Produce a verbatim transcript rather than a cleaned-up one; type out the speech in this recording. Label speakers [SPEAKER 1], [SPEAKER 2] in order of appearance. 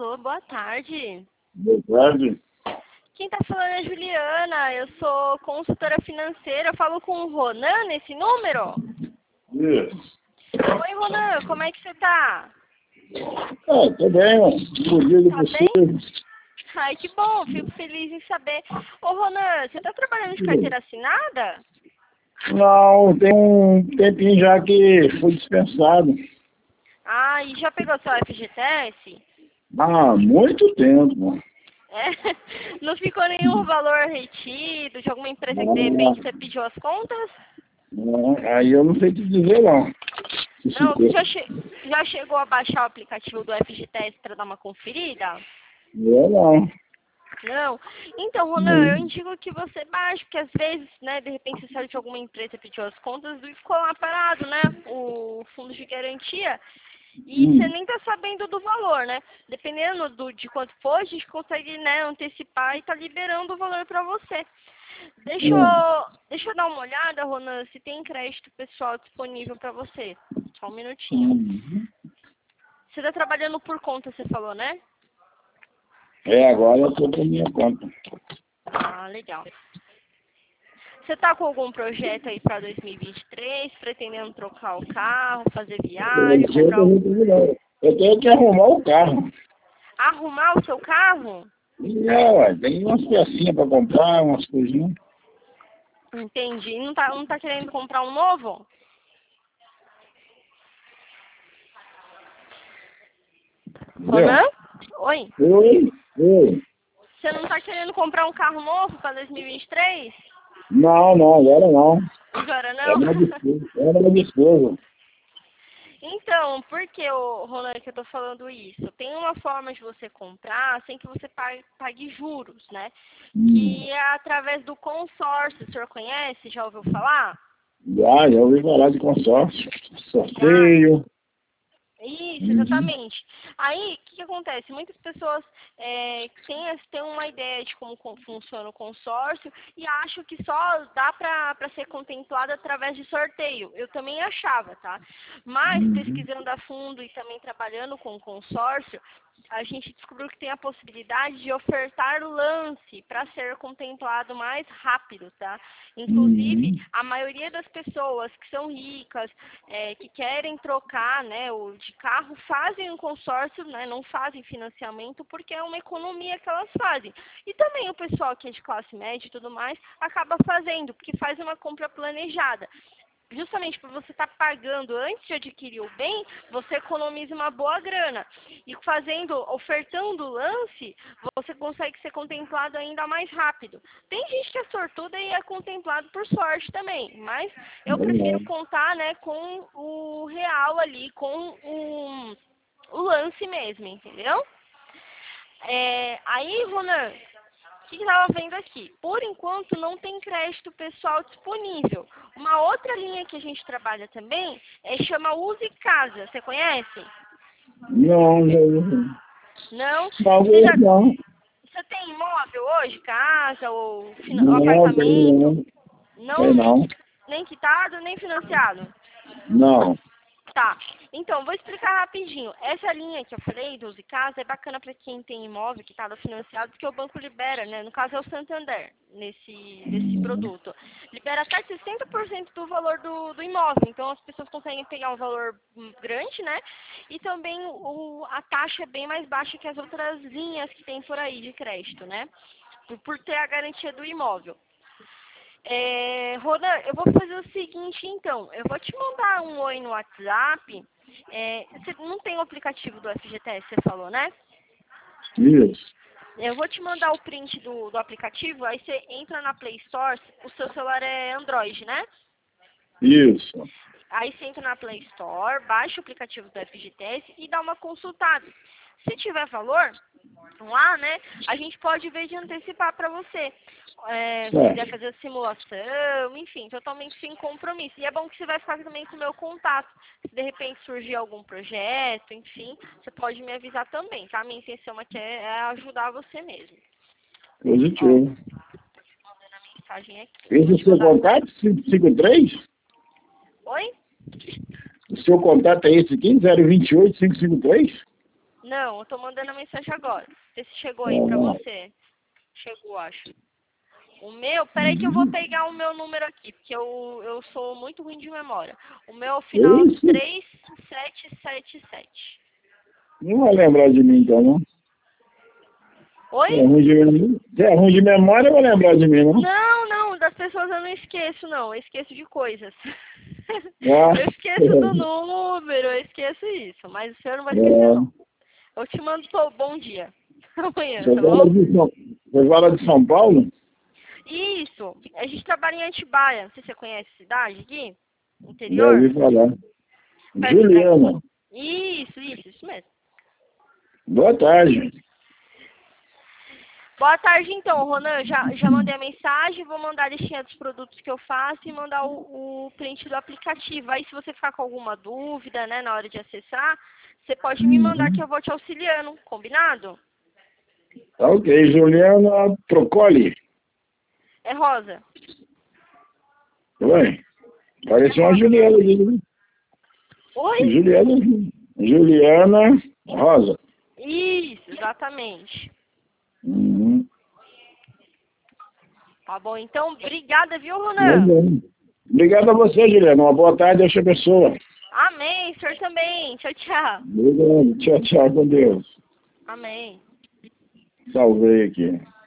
[SPEAKER 1] Alô, boa tarde.
[SPEAKER 2] Boa tarde.
[SPEAKER 1] Quem tá falando é a Juliana, eu sou consultora financeira, eu falo com o Ronan nesse número?
[SPEAKER 2] Isso.
[SPEAKER 1] Oi, Ronan, como é que você tá?
[SPEAKER 2] Ah, tô bem, ó. Por dia do
[SPEAKER 1] Tá
[SPEAKER 2] possível.
[SPEAKER 1] bem? Ai, que bom, fico feliz em saber. Ô, Ronan, você tá trabalhando de carteira assinada?
[SPEAKER 2] Não, tem um tempinho já que foi dispensado.
[SPEAKER 1] Ah, e já pegou seu F G T S?
[SPEAKER 2] Há muito tempo.
[SPEAKER 1] É? Não ficou nenhum valor retido de alguma empresa que de
[SPEAKER 2] Não,
[SPEAKER 1] repente você pediu as contas?
[SPEAKER 2] não, aí eu não sei te dizer, não. Se
[SPEAKER 1] Não, você
[SPEAKER 2] ficou.
[SPEAKER 1] já, che já chegou a baixar o aplicativo do F G T S para dar uma conferida?
[SPEAKER 2] Eu não.
[SPEAKER 1] Não? Então, Ronan, eu indico que você baixe, porque às vezes, né, de repente você saiu de alguma empresa, pediu as contas e ficou lá parado, né, o fundo de garantia, e você
[SPEAKER 2] Hum.
[SPEAKER 1] nem tá sabendo do valor, né? Dependendo do, de quanto for, a gente consegue, né, antecipar e tá liberando o valor para você. Deixa
[SPEAKER 2] Hum.
[SPEAKER 1] eu, deixa eu dar uma olhada, Ronan, se tem crédito pessoal disponível para você. Só um minutinho.
[SPEAKER 2] Hum.
[SPEAKER 1] Você tá trabalhando por conta, você falou, né?
[SPEAKER 2] É, agora eu tô com a minha conta.
[SPEAKER 1] Ah, legal. Você tá com algum projeto aí para dois mil e vinte e três, pretendendo trocar o carro, fazer viagem,
[SPEAKER 2] Eu
[SPEAKER 1] comprar um...
[SPEAKER 2] tenho eu tenho que arrumar o carro.
[SPEAKER 1] arrumar o seu carro?
[SPEAKER 2] É, ué, tem umas pecinhas pra comprar, umas coisinhas.
[SPEAKER 1] Entendi. Não tá, não tá querendo comprar um novo?
[SPEAKER 2] Entendeu?
[SPEAKER 1] Ronan? Oi.
[SPEAKER 2] Oi, oi.
[SPEAKER 1] Você não tá querendo comprar um carro novo para dois mil e vinte e três?
[SPEAKER 2] Não, não, agora não.
[SPEAKER 1] Agora
[SPEAKER 2] É
[SPEAKER 1] não?
[SPEAKER 2] minha despesa. É minha despesa.
[SPEAKER 1] Então, por que, ô, Ronan, que eu tô falando isso? Tem uma forma de você comprar sem que você pague, pague juros, né?
[SPEAKER 2] Hum.
[SPEAKER 1] Que é através do consórcio. O senhor conhece? Já ouviu falar?
[SPEAKER 2] Já, já ouvi falar de consórcio.
[SPEAKER 1] Já.
[SPEAKER 2] Sorteio.
[SPEAKER 1] Isso,
[SPEAKER 2] Uhum.
[SPEAKER 1] exatamente. Aí, o que, que acontece? Muitas pessoas é, têm, têm uma ideia de como con- funciona o consórcio e acham que só dá para ser contemplado através de sorteio. Eu também achava, tá? Mas,
[SPEAKER 2] Uhum.
[SPEAKER 1] pesquisando a fundo e também trabalhando com o consórcio, a gente descobriu que tem a possibilidade de ofertar o lance para ser contemplado mais rápido, tá? Inclusive,
[SPEAKER 2] Uhum.
[SPEAKER 1] a maioria das pessoas que são ricas, é, que querem trocar, né, o de carro, fazem um consórcio, né, não fazem financiamento porque é uma economia que elas fazem. E também o pessoal que é de classe média e tudo mais acaba fazendo, porque faz uma compra planejada. Justamente por você estar pagando antes de adquirir o bem, você economiza uma boa grana. E fazendo, ofertando o lance, você consegue ser contemplado ainda mais rápido. Tem gente que é sortuda e é contemplado por sorte também, mas eu prefiro
[SPEAKER 2] Verdade.
[SPEAKER 1] contar, né, com o real ali, com o, o lance mesmo, entendeu? É, aí, Ronan, o que estava vendo aqui? Por enquanto, não tem crédito pessoal disponível. Uma outra linha que a gente trabalha também é chama Use Casa. Você conhece?
[SPEAKER 2] Não, já ouvi.
[SPEAKER 1] Não? Você já
[SPEAKER 2] Talvez não.
[SPEAKER 1] você tem imóvel hoje, casa ou fina- ou
[SPEAKER 2] Não, tem
[SPEAKER 1] apartamento?
[SPEAKER 2] não. Tem
[SPEAKER 1] Não, nem,
[SPEAKER 2] não.
[SPEAKER 1] qui- nem quitado, nem financiado.
[SPEAKER 2] Não.
[SPEAKER 1] Tá, então, vou explicar rapidinho. Essa linha que eu falei, do Use Casa, é bacana para quem tem imóvel que estava financiado, porque o banco libera, né? No caso é o Santander, nesse, nesse
[SPEAKER 2] Uhum.
[SPEAKER 1] produto. Libera até sessenta por cento do valor do, do imóvel. Então, as pessoas conseguem pegar um valor hum, grande, né? E também o, a taxa é bem mais baixa que as outras linhas que tem por aí de crédito, né? Por, por ter a garantia do imóvel. É, Ronan, eu vou fazer o seguinte, então. Eu vou te mandar um oi no WhatsApp. É, você não tem o aplicativo do F G T S, você falou, né?
[SPEAKER 2] Isso.
[SPEAKER 1] Eu vou te mandar o print do, do aplicativo, aí você entra na Play Store, o seu celular é Android, né?
[SPEAKER 2] Isso.
[SPEAKER 1] Aí você entra na Play Store, baixa o aplicativo do F G T S e dá uma consultada. Se tiver valor, lá, né, a gente pode ver de antecipar para você. É, se quiser
[SPEAKER 2] Certo.
[SPEAKER 1] fazer a simulação, enfim, totalmente sem compromisso. E é bom que você vai ficar também com o meu contato. Se de repente surgir algum projeto, enfim, você pode me avisar também, tá? Minha intenção aqui é, é ajudar você mesmo. Ó,
[SPEAKER 2] Positivo.
[SPEAKER 1] mandando a mensagem aqui.
[SPEAKER 2] Esse
[SPEAKER 1] Vou
[SPEAKER 2] é o
[SPEAKER 1] te
[SPEAKER 2] seu
[SPEAKER 1] mandar.
[SPEAKER 2] contato? cinco cinco três?
[SPEAKER 1] Oi?
[SPEAKER 2] O seu contato é esse aqui? zero vinte e oito, cinco cinco três?
[SPEAKER 1] Não, eu tô mandando a mensagem agora. Vê se chegou aí pra você. Chegou, acho. O meu, peraí que eu vou pegar o meu número aqui, porque eu, eu sou muito ruim de memória. O meu é o final
[SPEAKER 2] Isso.
[SPEAKER 1] três sete sete sete.
[SPEAKER 2] Não vai lembrar de mim, então, não?
[SPEAKER 1] Oi?
[SPEAKER 2] Se é ruim de, mem- se é ruim de memória, vai lembrar de mim, não?
[SPEAKER 1] Não, não, das pessoas eu não esqueço, não. Eu esqueço de coisas.
[SPEAKER 2] Ah,
[SPEAKER 1] Eu esqueço do número, eu esqueço isso. Mas o senhor não vai esquecer, não.
[SPEAKER 2] é.
[SPEAKER 1] Eu te mando pô, bom dia. Amanhã,
[SPEAKER 2] Você
[SPEAKER 1] tá
[SPEAKER 2] fala
[SPEAKER 1] bom?
[SPEAKER 2] de São, você fala de São Paulo?
[SPEAKER 1] Isso. A gente trabalha em Atibaia. Não sei se você conhece a cidade aqui.
[SPEAKER 2] Já
[SPEAKER 1] Interior.
[SPEAKER 2] ouvi falar.
[SPEAKER 1] Perto da...
[SPEAKER 2] Juliana,
[SPEAKER 1] Isso, isso, isso mesmo.
[SPEAKER 2] boa tarde.
[SPEAKER 1] Boa tarde, então, Ronan. Já, já mandei a mensagem, vou mandar a listinha dos produtos que eu faço e mandar o, o print do aplicativo. Aí, se você ficar com alguma dúvida, né, na hora de acessar, você pode me mandar que
[SPEAKER 2] Uhum.
[SPEAKER 1] eu vou te auxiliando. Combinado?
[SPEAKER 2] Tá ok, Juliana Procoli.
[SPEAKER 1] É Rosa.
[SPEAKER 2] Oi,
[SPEAKER 1] É
[SPEAKER 2] pareceu uma
[SPEAKER 1] Rosa.
[SPEAKER 2] Juliana ali, né?
[SPEAKER 1] Oi?
[SPEAKER 2] Juliana, Juliana Rosa.
[SPEAKER 1] Isso, exatamente.
[SPEAKER 2] Uhum.
[SPEAKER 1] Tá bom, então, obrigada, viu,
[SPEAKER 2] Muito
[SPEAKER 1] Ronan?
[SPEAKER 2] bem. Obrigado a você, Juliana. Uma boa tarde, Deus te abençoe.
[SPEAKER 1] Amém, o senhor também. Tchau, tchau.
[SPEAKER 2] Obrigado. Tchau, tchau, com Deus.
[SPEAKER 1] Amém.
[SPEAKER 2] Salvei aqui.